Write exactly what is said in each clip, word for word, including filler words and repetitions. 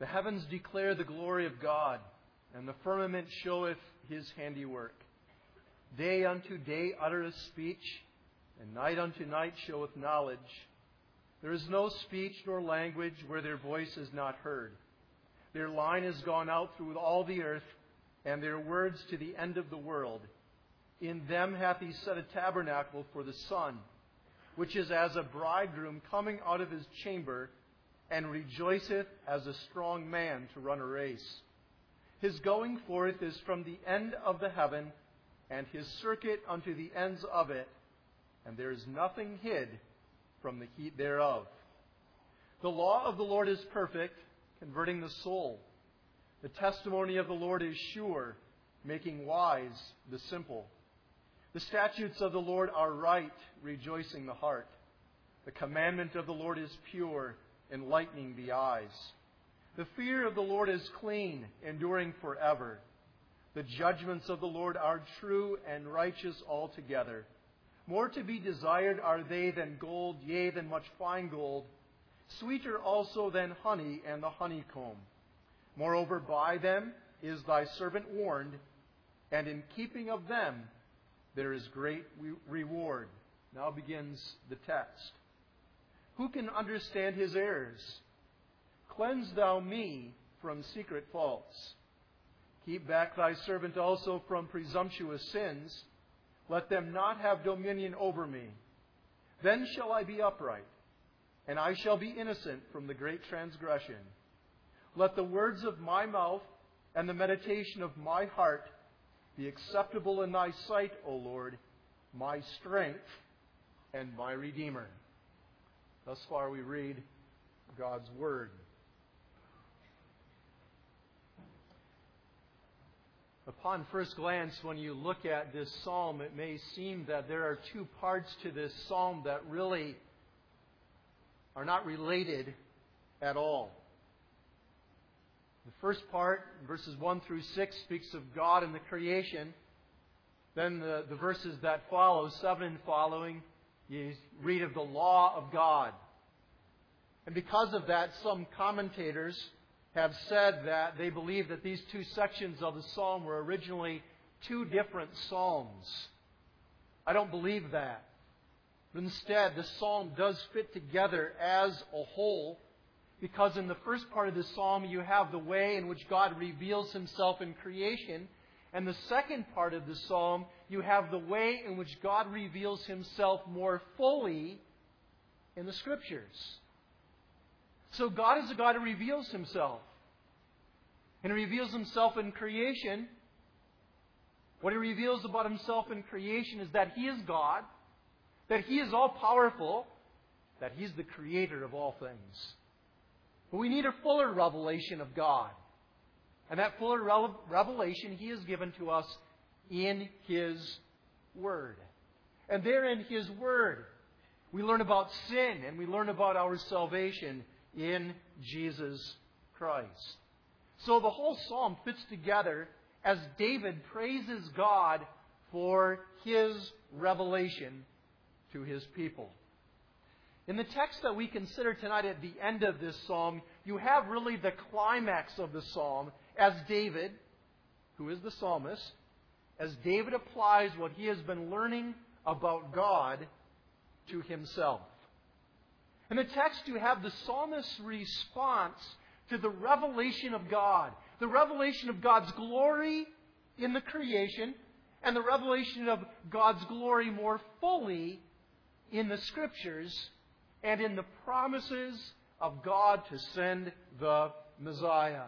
The heavens declare the glory of God, and the firmament showeth His handiwork. Day unto day uttereth speech, and night unto night showeth knowledge. There is no speech nor language where their voice is not heard. Their line is gone out through all the earth, and their words to the end of the world. In them hath He set a tabernacle for the sun, which is as a bridegroom coming out of his chamber, and rejoiceth as a strong man to run a race. His going forth is from the end of the heaven, and His circuit unto the ends of it, and there is nothing hid from the heat thereof. The law of the Lord is perfect, converting the soul. The testimony of the Lord is sure, making wise the simple. The statutes of the Lord are right, rejoicing the heart. The commandment of the Lord is pure, enlightening the eyes. The fear of the Lord is clean, enduring forever. The judgments of the Lord are true and righteous altogether. More to be desired are they than gold, yea, than much fine gold, sweeter also than honey and the honeycomb. Moreover, by them is thy servant warned, and in keeping of them there is great reward. Now begins the text. Who can understand his errors? Cleanse thou me from secret faults. Keep back thy servant also from presumptuous sins. Let them not have dominion over me. Then shall I be upright, and I shall be innocent from the great transgression. Let the words of my mouth and the meditation of my heart be acceptable in thy sight, O Lord, my strength and my Redeemer. Thus far we read God's Word. Upon first glance, when you look at this psalm, it may seem that there are two parts to this psalm that really are not related at all. The first part, verses one through six, speaks of God and the creation. Then the, the verses that follow, seven and following, you read of the law of God. And because of that, some commentators have said that they believe that these two sections of the psalm were originally two different psalms. I don't believe that. But instead, the psalm does fit together as a whole, because in the first part of the psalm you have the way in which God reveals Himself in creation, and the second part of the psalm you have the way in which God reveals Himself more fully in the Scriptures. So God is a God who reveals Himself. And He reveals Himself in creation. What He reveals about Himself in creation is that He is God, that He is all-powerful, that He's the creator of all things. But we need a fuller revelation of God. And that fuller revelation He has given to us in His Word. And there in His Word, we learn about sin and we learn about our salvation in Jesus Christ. So the whole psalm fits together as David praises God for His revelation to His people. In the text that we consider tonight at the end of this psalm, you have really the climax of the psalm as David, who is the psalmist, as David applies what he has been learning about God to himself. In the text, you have the psalmist's response to the revelation of God, the revelation of God's glory in the creation, and the revelation of God's glory more fully in the Scriptures and in the promises of God to send the Messiah.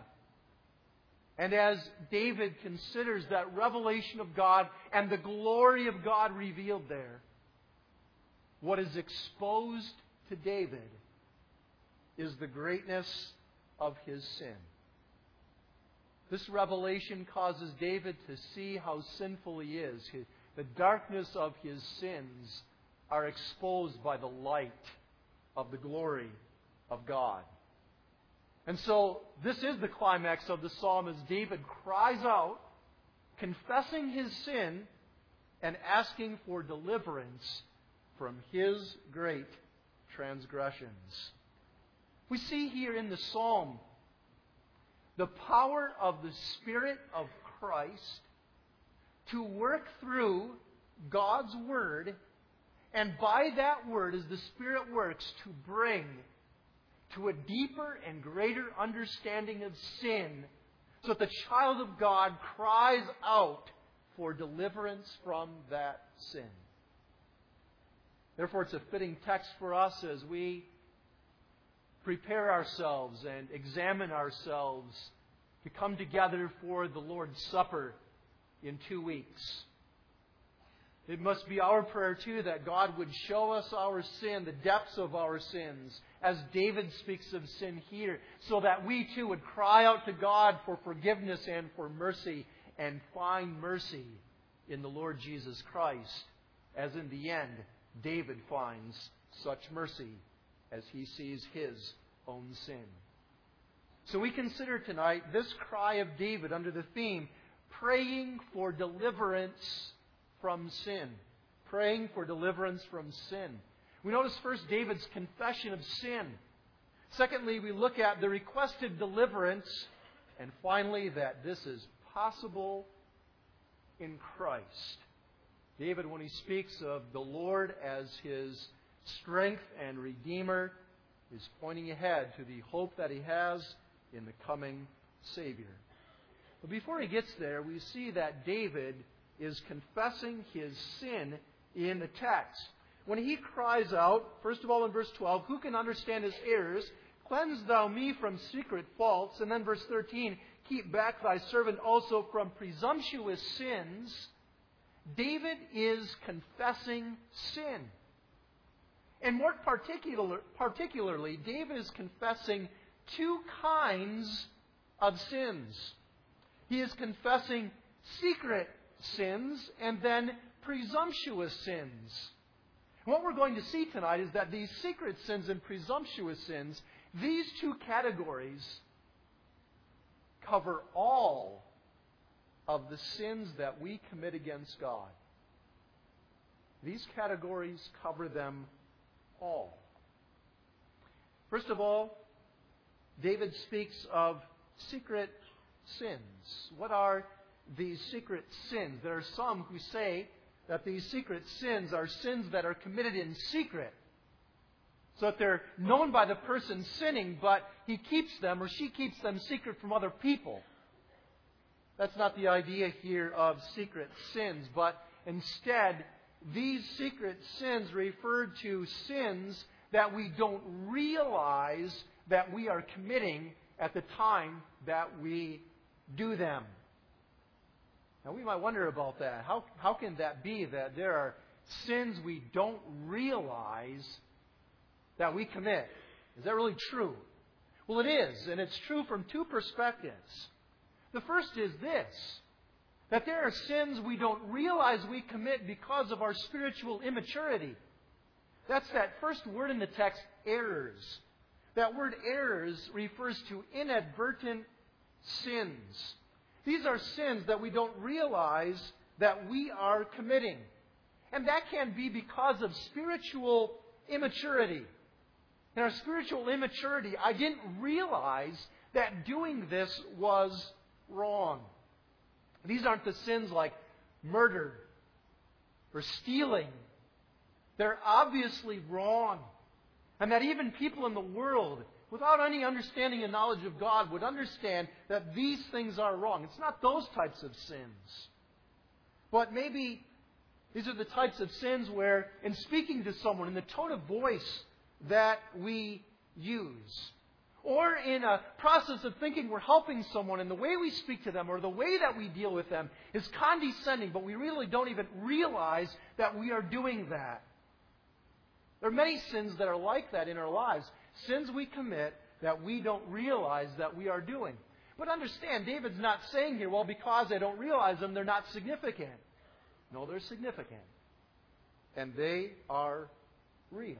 And as David considers that revelation of God and the glory of God revealed there, what is exposed to David is the greatness of his sin. This revelation causes David to see how sinful he is. The darkness of his sins are exposed by the light of the glory of God. And so this is the climax of the psalm as David cries out, confessing his sin and asking for deliverance from his great transgressions. We see here in the psalm the power of the Spirit of Christ to work through God's Word, and by that Word, as the Spirit works, to bring to a deeper and greater understanding of sin, so that the child of God cries out for deliverance from that sin. Therefore, it's a fitting text for us as we prepare ourselves and examine ourselves to come together for the Lord's Supper in two weeks. It must be our prayer, too, that God would show us our sin, the depths of our sins, as David speaks of sin here, so that we, too, would cry out to God for forgiveness and for mercy, and find mercy in the Lord Jesus Christ, as in the end, David finds such mercy as he sees his own sin. So we consider tonight this cry of David under the theme, praying for deliverance from sin. Praying for deliverance from sin. We notice first David's confession of sin. Secondly, we look at the requested deliverance. And finally, that this is possible in Christ. David, when he speaks of the Lord as his strength and Redeemer, is pointing ahead to the hope that he has in the coming Savior. But before he gets there, we see that David is confessing his sin in the text. When he cries out, first of all in verse twelve, who can understand his errors? Cleanse thou me from secret faults. And then verse thirteen, keep back thy servant also from presumptuous sins. David is confessing sin. And more particular, particularly, David is confessing two kinds of sins. He is confessing secret sins and then presumptuous sins. What we're going to see tonight is that these secret sins and presumptuous sins, these two categories cover all of the sins that we commit against God. These categories cover them all. First of all, David speaks of secret sins. What are these secret sins? There are some who say that these secret sins are sins that are committed in secret, so that they're known by the person sinning, but he keeps them or she keeps them secret from other people. That's not the idea here of secret sins, but instead, these secret sins refer to sins that we don't realize that we are committing at the time that we do them. Now, we might wonder about that. How, how can that be that there are sins we don't realize that we commit? Is that really true? Well, it is, and it's true from two perspectives. The first is this, that there are sins we don't realize we commit because of our spiritual immaturity. That's that first word in the text, errors. That word errors refers to inadvertent sins. These are sins that we don't realize that we are committing. And that can be because of spiritual immaturity. In our spiritual immaturity, I didn't realize that doing this was wrong. These aren't the sins like murder or stealing. They're obviously wrong. And that even people in the world, without any understanding and knowledge of God, would understand that these things are wrong. It's not those types of sins. But maybe these are the types of sins where, in speaking to someone, in the tone of voice that we use, or in a process of thinking we're helping someone, and the way we speak to them or the way that we deal with them is condescending, but we really don't even realize that we are doing that. There are many sins that are like that in our lives. Sins we commit that we don't realize that we are doing. But understand, David's not saying here, well, because I don't realize them, they're not significant. No, they're significant. And they are real.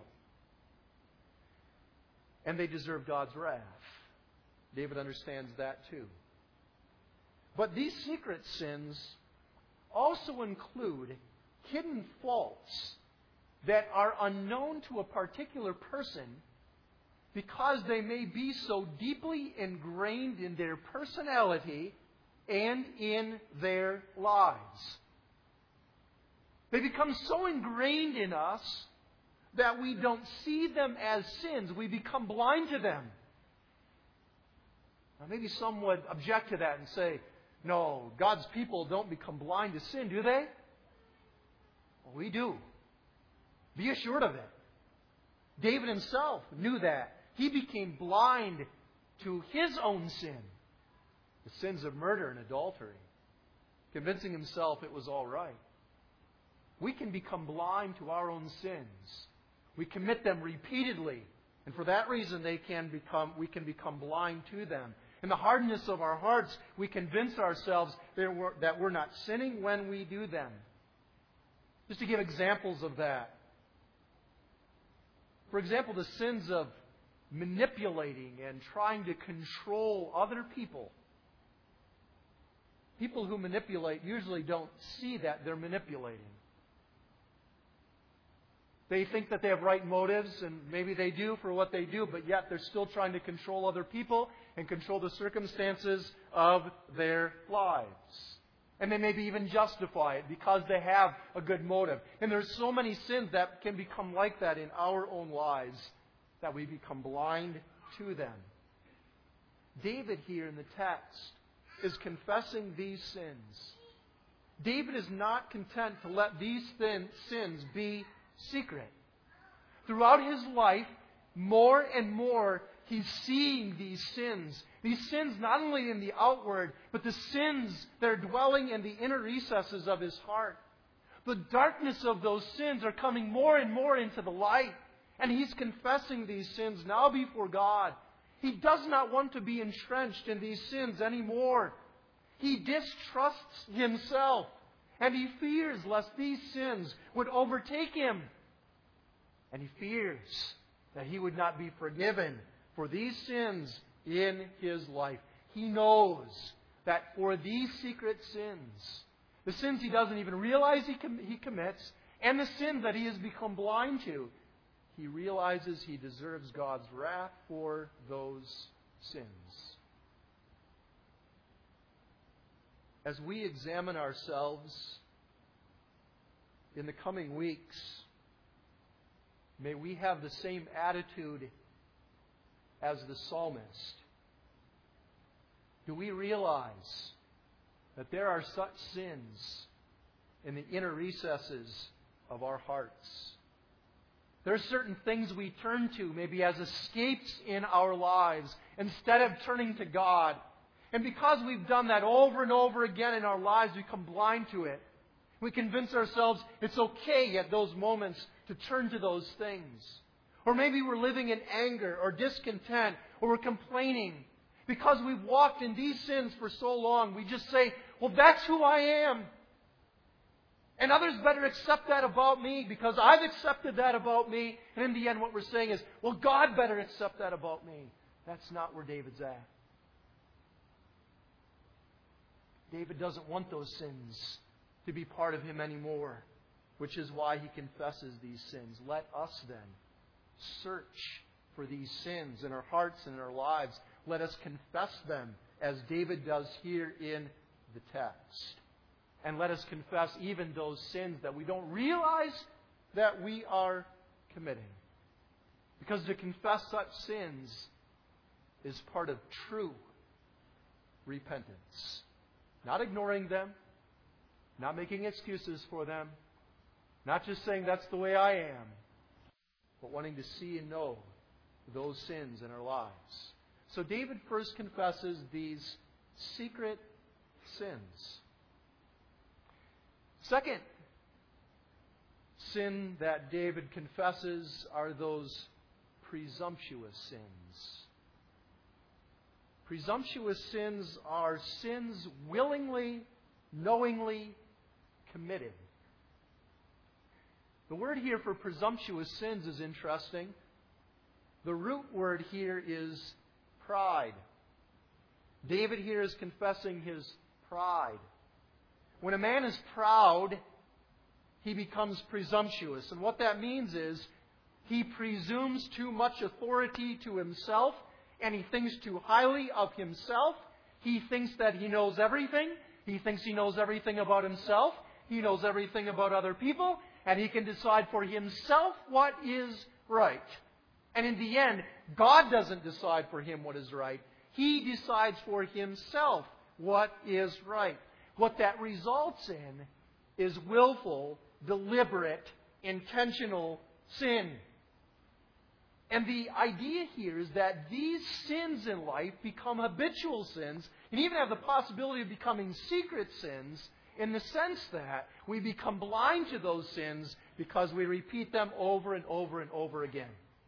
And they deserve God's wrath. David understands that too. But these secret sins also include hidden faults that are unknown to a particular person, because they may be so deeply ingrained in their personality and in their lives. They become so ingrained in us that we don't see them as sins. We become blind to them. Now, maybe some would object to that and say, no, God's people don't become blind to sin, do they? Well, we do. Be assured of it. David himself knew that. He became blind to his own sin, the sins of murder and adultery, convincing himself it was all right. We can become blind to our own sins. We commit them repeatedly, and for that reason they can become, we can become blind to them. In the hardness of our hearts, we convince ourselves that we're, that we're not sinning when we do them. Just to give examples of that. For example, the sins of manipulating and trying to control other people. People who manipulate usually don't see that they're manipulating. They think that they have right motives, and maybe they do for what they do, but yet they're still trying to control other people and control the circumstances of their lives. And they maybe even justify it because they have a good motive. And there's so many sins that can become like that in our own lives that we become blind to them. David here in the text is confessing these sins. David is not content to let these thin sins be secret. Throughout his life, more and more, he's seeing these sins. These sins not only in the outward, but the sins that are dwelling in the inner recesses of his heart. The darkness of those sins are coming more and more into the light. And he's confessing these sins now before God. He does not want to be entrenched in these sins anymore. He distrusts himself. And he fears lest these sins would overtake him. And he fears that he would not be forgiven for these sins in his life. He knows that for these secret sins, the sins he doesn't even realize he, com- he commits, and the sins that he has become blind to, he realizes he deserves God's wrath for those sins. As we examine ourselves in the coming weeks, may we have the same attitude as the psalmist. Do we realize that there are such sins in the inner recesses of our hearts? There are certain things we turn to maybe as escapes in our lives instead of turning to God. And because we've done that over and over again in our lives, we become blind to it. We convince ourselves it's okay at those moments to turn to those things. Or maybe we're living in anger or discontent or we're complaining. Because we've walked in these sins for so long, we just say, well, that's who I am. And others better accept that about me because I've accepted that about me. And in the end, what we're saying is, well, God better accept that about me. That's not where David's at. David doesn't want those sins to be part of him anymore, which is why he confesses these sins. Let us then search for these sins in our hearts and in our lives. Let us confess them as David does here in the text. And let us confess even those sins that we don't realize that we are committing. Because to confess such sins is part of true repentance. Not ignoring them, not making excuses for them, not just saying that's the way I am, but wanting to see and know those sins in our lives. So David first confesses these secret sins. Second sin that David confesses are those presumptuous sins. Presumptuous sins are sins willingly, knowingly committed. The word here for presumptuous sins is interesting. The root word here is pride. David here is confessing his pride. When a man is proud, he becomes presumptuous. And what that means is He presumes too much authority to himself, and he thinks too highly of himself. He thinks that he knows everything. He thinks he knows everything about himself. He knows everything about other people, and he can decide for himself what is right. And in the end, God doesn't decide for him what is right. He decides for himself what is right. What that results in is willful, deliberate, intentional sin. And the idea here is that these sins in life become habitual sins and even have the possibility of becoming secret sins in the sense that we become blind to those sins because we repeat them over and over and over again.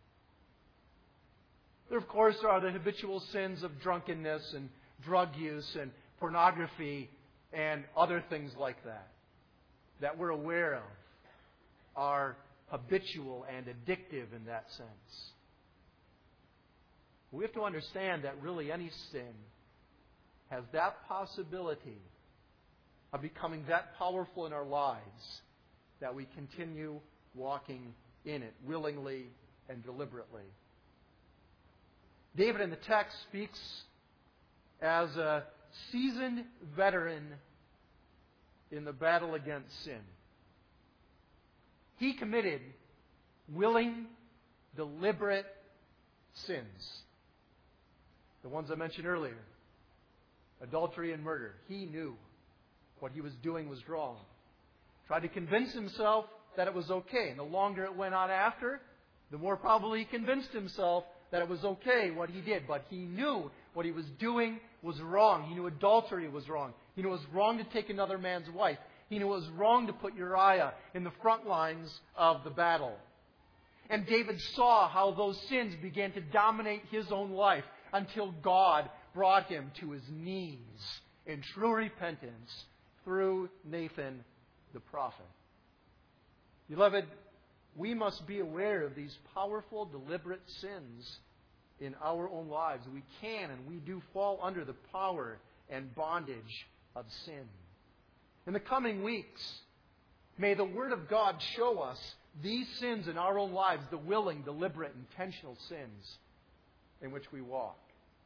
There, of course, are the habitual sins of drunkenness and drug use and pornography and other things like that that we're aware of are habitual and addictive in that sense. We have to understand that really any sin has that possibility of becoming that powerful in our lives that we continue walking in it willingly and deliberately. David in the text speaks as a seasoned veteran in the battle against sin. He committed willing, deliberate sins. The ones I mentioned earlier. Adultery and murder. He knew what he was doing was wrong. Tried to convince himself that it was okay. And the longer it went on after, the more probably he convinced himself that it was okay what he did. But he knew what he was doing was wrong. He knew adultery was wrong. He knew it was wrong to take another man's wife. He knew it was wrong to put Uriah in the front lines of the battle. And David saw how those sins began to dominate his own life until God brought him to his knees in true repentance through Nathan the prophet. Beloved, we must be aware of these powerful, deliberate sins in our own lives. We can and we do fall under the power and bondage of sin. In the coming weeks, may the Word of God show us these sins in our own lives, the willing, deliberate, intentional sins in which we walk.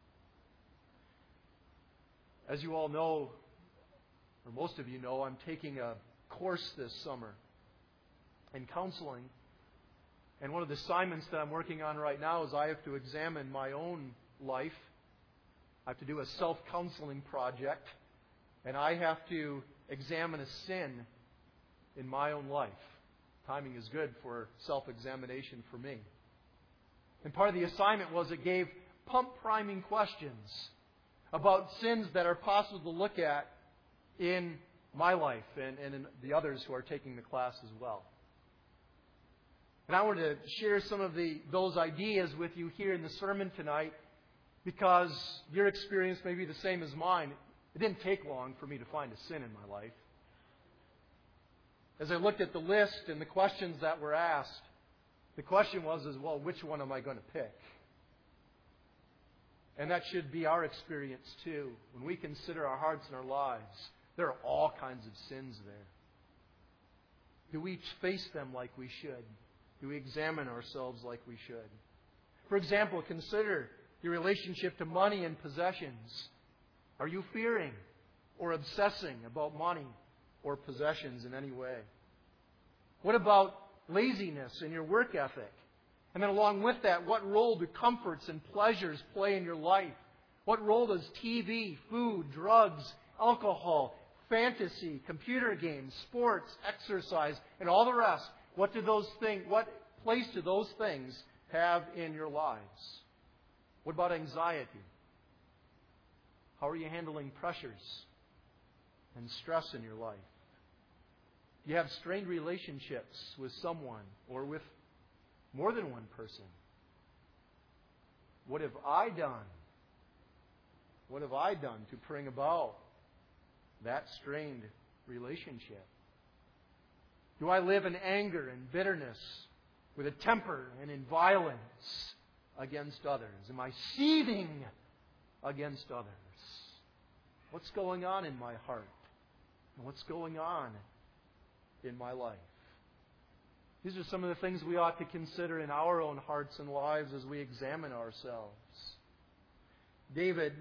As you all know, or most of you know, I'm taking a course this summer in counseling. And one of the assignments that I'm working on right now is I have to examine my own life. I have to do a self-counseling project. And I have to examine a sin in my own life. Timing is good for self-examination for me. And part of the assignment was it gave pump-priming questions about sins that are possible to look at in my life and, and in the others who are taking the class as well. And I want to share some of the those ideas with you here in the sermon tonight because your experience may be the same as mine. It didn't take long for me to find a sin in my life. As I looked at the list and the questions that were asked, the question was, is, well, which one am I going to pick? And that should be our experience too. When we consider our hearts and our lives, there are all kinds of sins there. Do we face them like we should? Do we examine ourselves like we should? For example, consider your relationship to money and possessions. Are you fearing or obsessing about money or possessions in any way? What about laziness in your work ethic? And then along with that, what role do comforts and pleasures play in your life? What role does T V, food, drugs, alcohol, fantasy, computer games, sports, exercise, and all the rest, what do those things, what place do those things have in your lives? What about anxiety? How are you handling pressures and stress in your life? Do you have strained relationships with someone or with more than one person? What have I done? What have I done to bring about that strained relationship? Do I live in anger and bitterness, with a temper and in violence against others? Am I seething against others? What's going on in my heart? And what's going on in my life? These are some of the things we ought to consider in our own hearts and lives as we examine ourselves. David,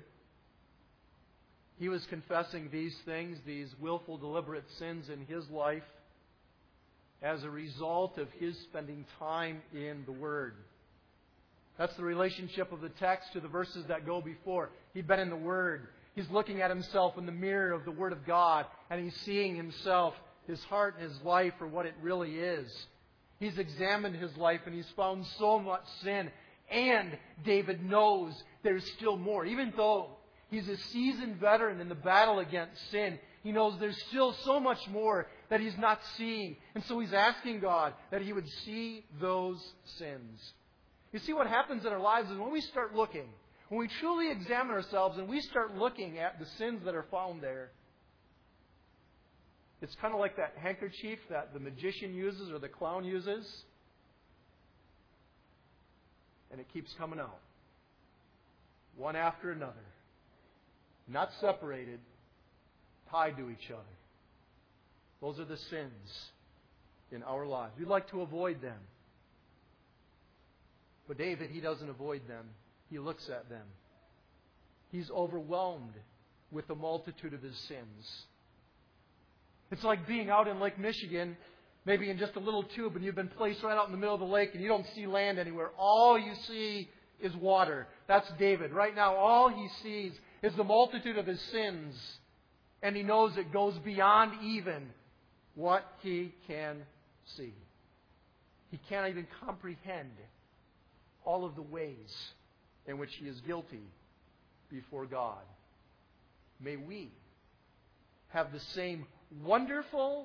he was confessing these things, these willful, deliberate sins in his life, as a result of his spending time in the Word. That's the relationship of the text to the verses that go before. He'd been in the Word. He's looking at himself in the mirror of the Word of God, and he's seeing himself, his heart and his life for what it really is. He's examined his life, and he's found so much sin. And David knows there's still more. Even though he's a seasoned veteran in the battle against sin, he knows there's still so much more that he's not seeing. And so he's asking God that He would see those sins. You see, what happens in our lives is when we start looking, when we truly examine ourselves and we start looking at the sins that are found there, it's kind of like that handkerchief that the magician uses or the clown uses. And it keeps coming out. One after another. Not separated, tied to each other. Those are the sins in our lives. We'd like to avoid them. But David, he doesn't avoid them. He looks at them. He's overwhelmed with the multitude of his sins. It's like being out in Lake Michigan, maybe in just a little tube, and you've been placed right out in the middle of the lake and you don't see land anywhere. All you see is water. That's David. Right now, all he sees is the multitude of his sins. And he knows it goes beyond even what he can see. He can't even comprehend all of the ways in which he is guilty before God. May we have the same wonderful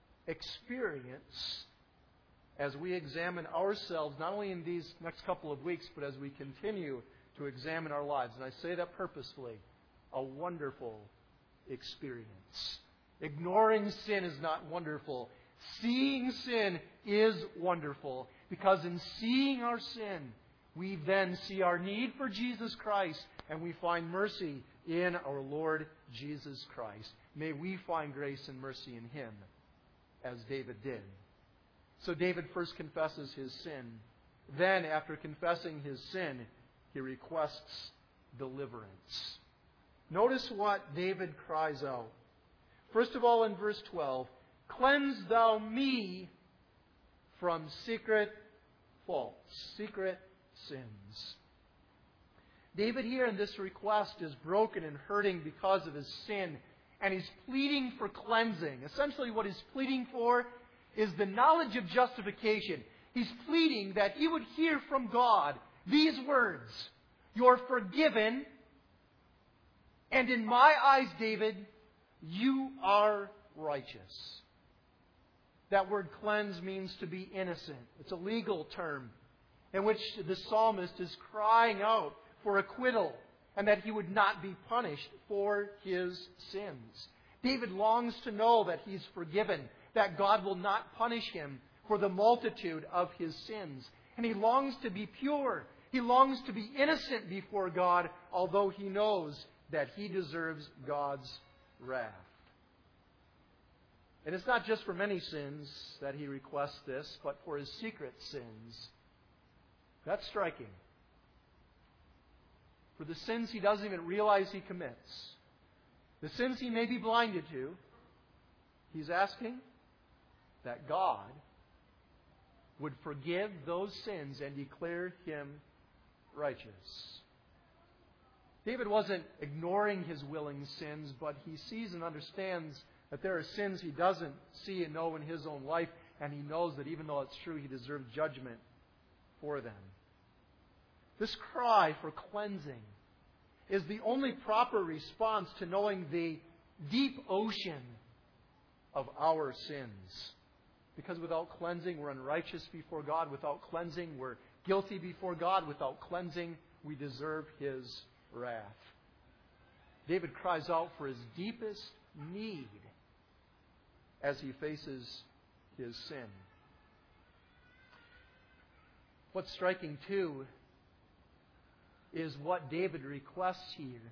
experience as we examine ourselves, not only in these next couple of weeks, but as we continue to examine our lives. And I say that purposefully. A wonderful experience. Ignoring sin is not wonderful. Seeing sin is wonderful. Because in seeing our sin, we then see our need for Jesus Christ, and we find mercy in our Lord Jesus Christ. May we find grace and mercy in Him, as David did. So David first confesses his sin. Then, after confessing his sin, he requests deliverance. Notice what David cries out. First of all, in verse twelve, "Cleanse thou me from secret faults," secret sins. David here in this request is broken and hurting because of his sin, and he's pleading for cleansing. Essentially what he's pleading for is the knowledge of justification. He's pleading that he would hear from God these words, "You're forgiven, and in my eyes, David, you are righteous." That word cleanse means to be innocent. It's a legal term in which the psalmist is crying out for acquittal and that he would not be punished for his sins. David longs to know that he's forgiven, that God will not punish him for the multitude of his sins. And he longs to be pure. He longs to be innocent before God, although he knows that he deserves God's wrath. And it's not just for many sins that he requests this, but for his secret sins. That's striking. For the sins he doesn't even realize he commits, the sins he may be blinded to, he's asking that God would forgive those sins and declare him righteous. David wasn't ignoring his willing sins, but he sees and understands that there are sins he doesn't see and know in his own life, and he knows that even though it's true, he deserves judgment for them. This cry for cleansing is the only proper response to knowing the deep ocean of our sins. Because without cleansing, we're unrighteous before God. Without cleansing, we're guilty before God. Without cleansing, we deserve His wrath. David cries out for his deepest need as he faces his sin. What's striking, too, is what David requests here.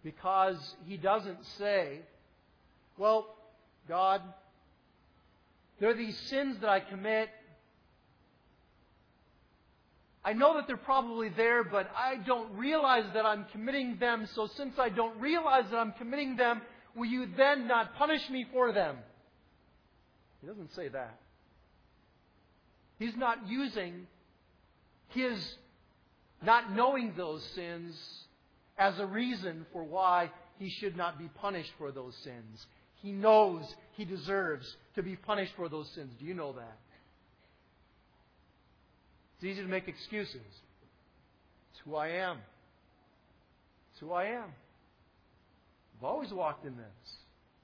Because he doesn't say, "Well, God, There are these sins that I commit. I know that they're probably there, but I don't realize that I'm committing them. So since I don't realize that I'm committing them, will you then not punish me for them? He doesn't say that. He's not using his not knowing those sins as a reason for why he should not be punished for those sins. He knows he deserves to be punished for those sins. Do you know that? It's easy to make excuses. It's who I am. It's who I am. I've always walked in this.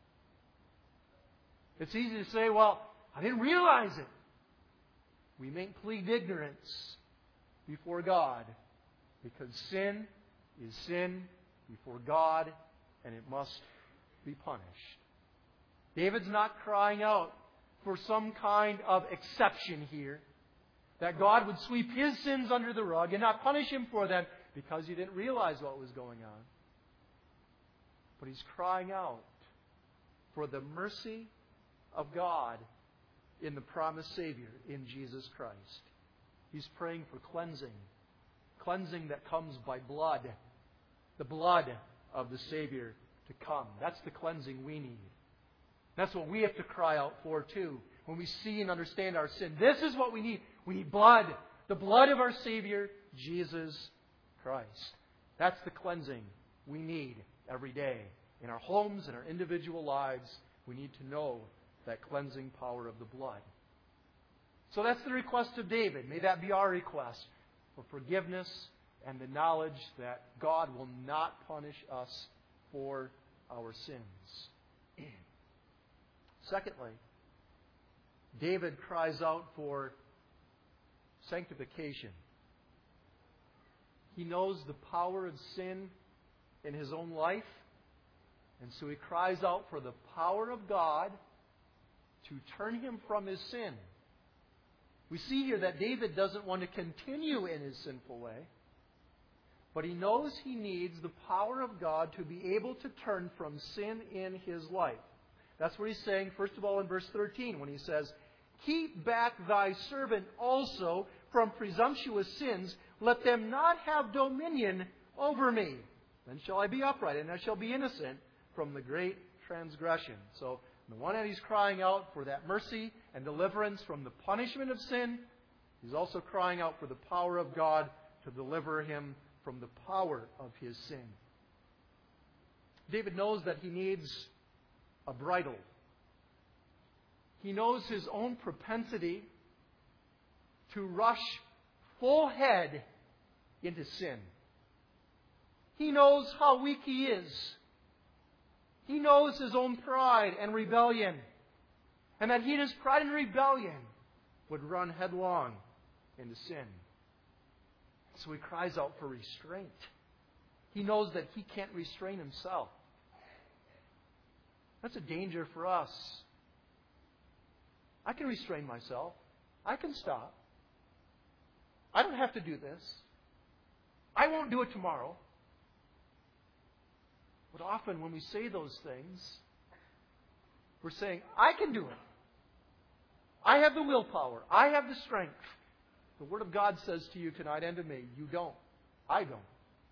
It's easy to say, well, I didn't realize it. We may plead ignorance before God because sin is sin before God and it must be punished. David's not crying out for some kind of exception here, that God would sweep his sins under the rug and not punish him for them because he didn't realize what was going on. But he's crying out for the mercy of God in the promised Savior, in Jesus Christ. He's praying for cleansing. Cleansing that comes by blood. The blood of the Savior to come. That's the cleansing we need. That's what we have to cry out for too. When we see and understand our sin. This is what we need. We need blood. The blood of our Savior, Jesus Christ. That's the cleansing we need every day. In our homes, in our individual lives, we need to know that cleansing power of the blood. So that's the request of David. May that be our request for forgiveness and the knowledge that God will not punish us for our sins. Secondly, David cries out for sanctification. He knows the power of sin in his own life, and so he cries out for the power of God to turn him from his sin. We see here that David doesn't want to continue in his sinful way, but he knows he needs the power of God to be able to turn from sin in his life. That's what he's saying, first of all, in verse thirteen, when he says, "Keep back thy servant also from presumptuous sins. Let them not have dominion over me. Then shall I be upright, and I shall be innocent from the great transgression." So, on the one hand, he's crying out for that mercy and deliverance from the punishment of sin. He's also crying out for the power of God to deliver him from the power of his sin. David knows that he needs a bridle. He knows his own propensity to rush full head into sin. He knows how weak he is. He knows his own pride and rebellion. And that he in his pride and rebellion would run headlong into sin. So he cries out for restraint. He knows that he can't restrain himself. That's a danger for us. I can restrain myself. I can stop. I don't have to do this. I won't do it tomorrow. But often when we say those things, we're saying, I can do it. I have the willpower. I have the strength. The Word of God says to you tonight and to me, you don't. I don't.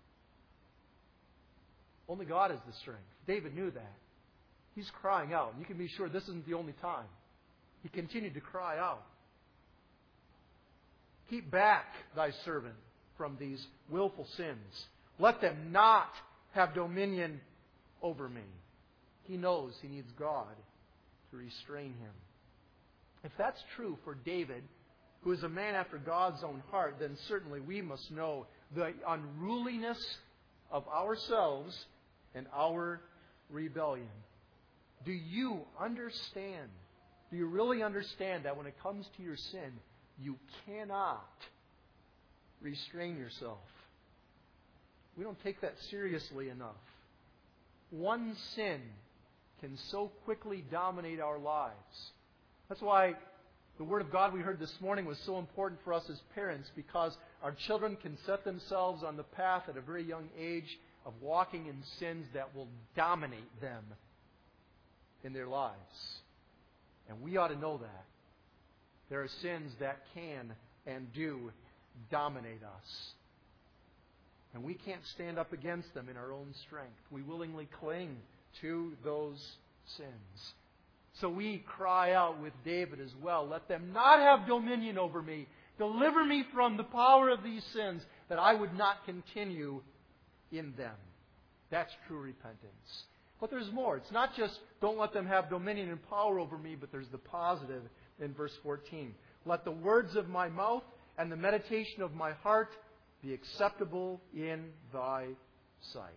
Only God has the strength. David knew that. He's crying out. You can be sure this isn't the only time. He continued to cry out. Keep back thy servant from these willful sins. Let them not have dominion over me. He knows he needs God to restrain him. If that's true for David, who is a man after God's own heart, then certainly we must know the unruliness of ourselves and our rebellion. Do you understand? Do you really understand that when it comes to your sin, you cannot restrain yourself? We don't take that seriously enough. One sin can so quickly dominate our lives. That's why the Word of God we heard this morning was so important for us as parents, because our children can set themselves on the path at a very young age of walking in sins that will dominate them in their lives. And we ought to know that. There are sins that can and do dominate us. And we can't stand up against them in our own strength. We willingly cling to those sins. So we cry out with David as well, let them not have dominion over me. Deliver me from the power of these sins, that I would not continue in them. That's true repentance. But there's more. It's not just don't let them have dominion and power over me, but there's the positive in verse fourteen. Let the words of my mouth and the meditation of my heart be acceptable in thy sight.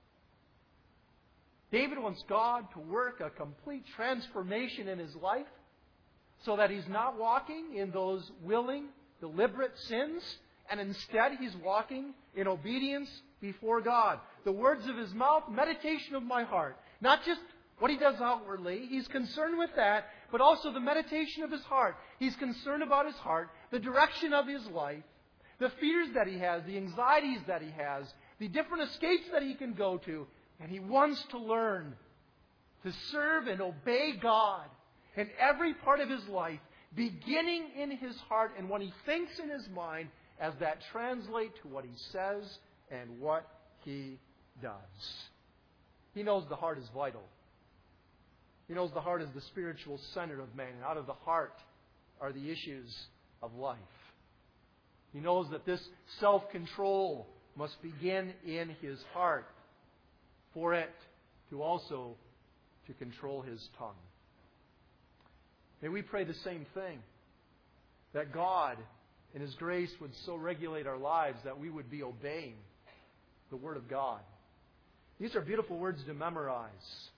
David wants God to work a complete transformation in his life so that he's not walking in those willing, deliberate sins, and instead he's walking in obedience before God. The words of his mouth, meditation of my heart. Not just what he does outwardly, he's concerned with that, but also the meditation of his heart. He's concerned about his heart, the direction of his life, the fears that he has, the anxieties that he has, the different escapes that he can go to. And he wants to learn to serve and obey God in every part of his life, beginning in his heart and when he thinks in his mind, as that translate to what he says and what he does. He knows the heart is vital. He knows the heart is the spiritual center of man, and out of the heart are the issues of life. He knows that this self-control must begin in his heart for it to also to control his tongue. May we pray the same thing, that God in His grace would so regulate our lives that we would be obeying the Word of God. These are beautiful words to memorize,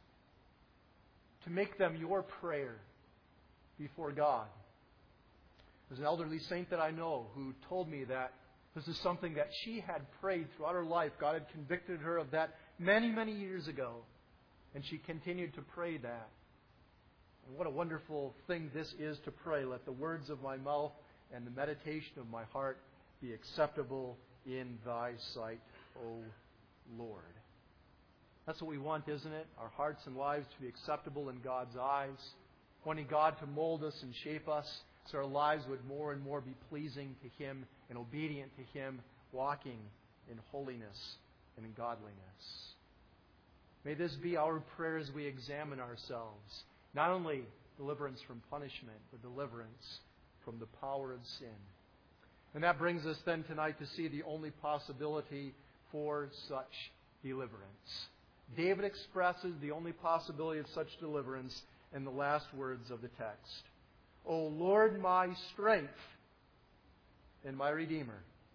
to make them your prayer before God. There's an elderly saint that I know who told me that this is something that she had prayed throughout her life. God had convicted her of that many, many years ago, and she continued to pray that. And what a wonderful thing this is to pray. Let the words of my mouth and the meditation of my heart be acceptable in thy sight, O Lord. That's what we want, isn't it? Our hearts and lives to be acceptable in God's eyes, wanting God to mold us and shape us so our lives would more and more be pleasing to Him and obedient to Him, walking in holiness and in godliness. May this be our prayer as we examine ourselves. Not only deliverance from punishment, but deliverance from the power of sin. And that brings us then tonight to see the only possibility for such deliverance. David expresses the only possibility of such deliverance in the last words of the text. O Lord, my strength and my Redeemer.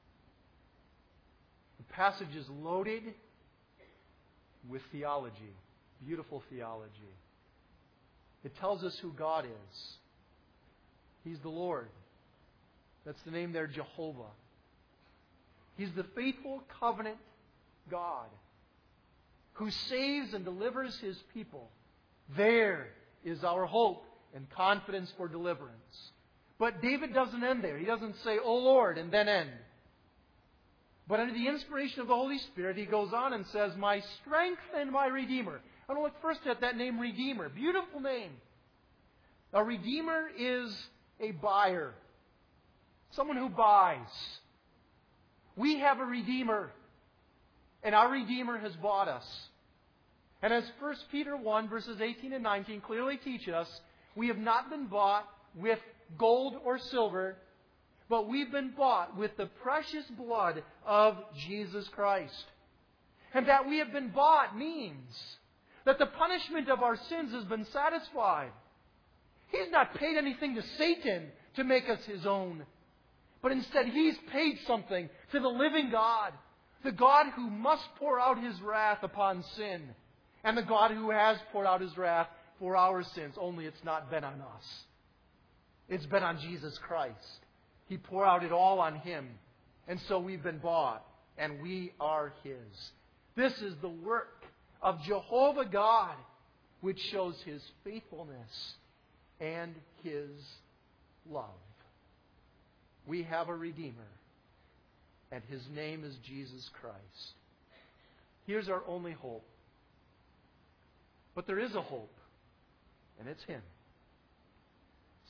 The passage is loaded with theology, beautiful theology. It tells us who God is. He's the Lord. That's the name there, Jehovah. He's the faithful covenant God who saves and delivers His people. There is our hope and confidence for deliverance. But David doesn't end there. He doesn't say, O Lord, and then end. But under the inspiration of the Holy Spirit, he goes on and says, my strength and my Redeemer. I want to look first at that name, Redeemer. Beautiful name. A Redeemer is a buyer. Someone who buys. We have a Redeemer. And our Redeemer has bought us. And as First Peter one, verses eighteen and nineteen clearly teach us, we have not been bought with gold or silver, but we've been bought with the precious blood of Jesus Christ. And that we have been bought means that the punishment of our sins has been satisfied. He's not paid anything to Satan to make us His own. But instead He's paid something to the living God. The God who must pour out His wrath upon sin. And the God who has poured out His wrath for our sins. Only it's not been on us. It's been on Jesus Christ. He poured out it all on Him. And so we've been bought. And we are His. This is the work of Jehovah God, which shows His faithfulness and His love. We have a Redeemer, and His name is Jesus Christ. Here's our only hope. But there is a hope, and it's Him.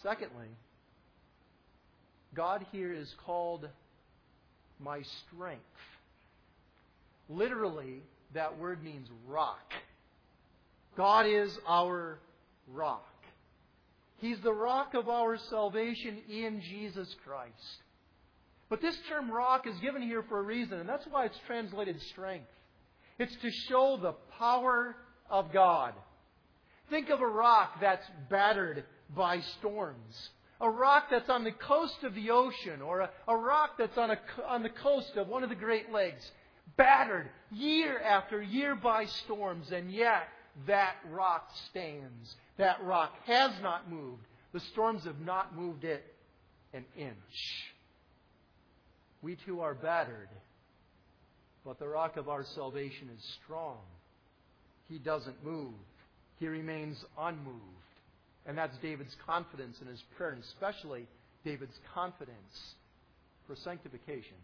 Secondly, God here is called my strength. Literally, that word means rock. God is our rock. He's the rock of our salvation in Jesus Christ. But this term rock is given here for a reason, and that's why it's translated strength. It's to show the power of God. Think of a rock that's battered by storms. A rock that's on the coast of the ocean, or a, a rock that's on, a, on the coast of one of the Great Lakes. Battered year after year by storms, and yet that rock stands. That rock has not moved. The storms have not moved it an inch. We too are battered, but the rock of our salvation is strong. He doesn't move. He remains unmoved. And that's David's confidence in his prayer, and especially David's confidence for sanctification.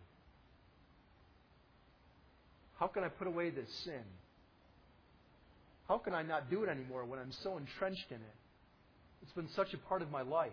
How can I put away this sin? How can I not do it anymore when I'm so entrenched in it? It's been such a part of my life.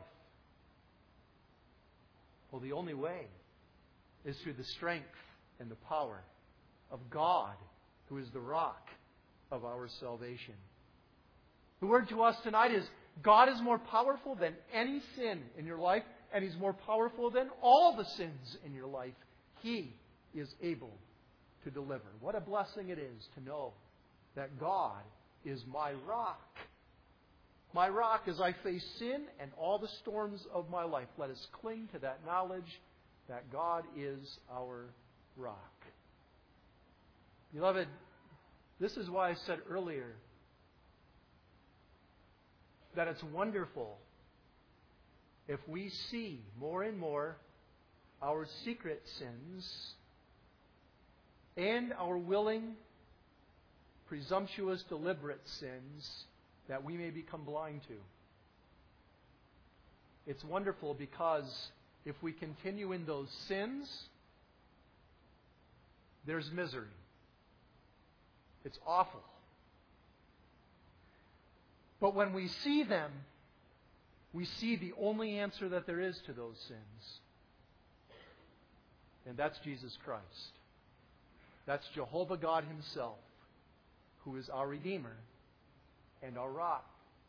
Well, the only way is through the strength and the power of God, who is the rock of our salvation. The word to us tonight is, God is more powerful than any sin in your life, and He's more powerful than all the sins in your life. He is able to deliver. What a blessing it is to know that God is my rock. My rock as I face sin and all the storms of my life. Let us cling to that knowledge that God is our rock. Beloved, this is why I said earlier that it's wonderful if we see more and more our secret sins and our willing, presumptuous, deliberate sins that we may become blind to. It's wonderful because if we continue in those sins, there's misery. It's awful. But when we see them, we see the only answer that there is to those sins. And that's Jesus Christ. That's Jehovah God Himself, who is our Redeemer and our rock.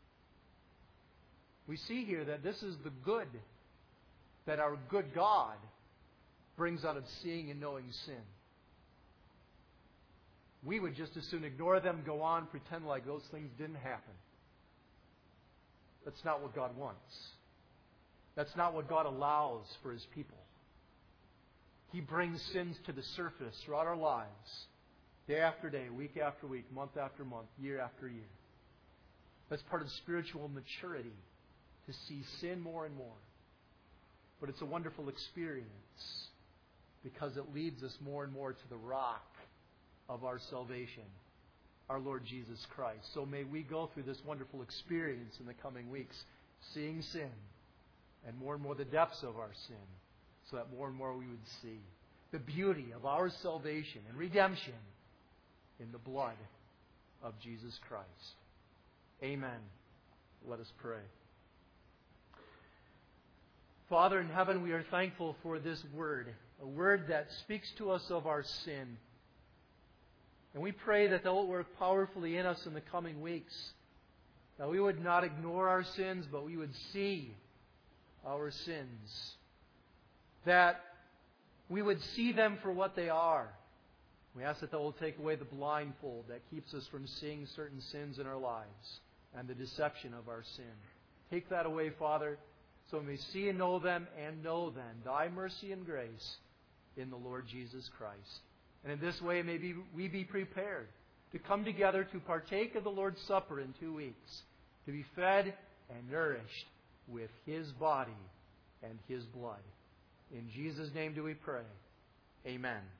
We see here that this is the good that our good God brings out of seeing and knowing sin. We would just as soon ignore them, go on, pretend like those things didn't happen. That's not what God wants. That's not what God allows for His people. He brings sins to the surface throughout our lives, day after day, week after week, month after month, year after year. That's part of spiritual maturity, to see sin more and more. But it's a wonderful experience because it leads us more and more to the rock of our salvation, our Lord Jesus Christ. So may we go through this wonderful experience in the coming weeks, seeing sin and more and more the depths of our sin, so that more and more we would see the beauty of our salvation and redemption in the blood of Jesus Christ. Amen. Let us pray. Father in heaven, we are thankful for this word, a word that speaks to us of our sin. And we pray that that will work powerfully in us in the coming weeks. That we would not ignore our sins, but we would see our sins. That we would see them for what they are. We ask that that will take away the blindfold that keeps us from seeing certain sins in our lives and the deception of our sin. Take that away, Father, so we may see and know them and know then Thy mercy and grace in the Lord Jesus Christ. And in this way, may be, we be prepared to come together to partake of the Lord's Supper in two weeks, to be fed and nourished with His body and His blood. In Jesus' name do we pray. Amen.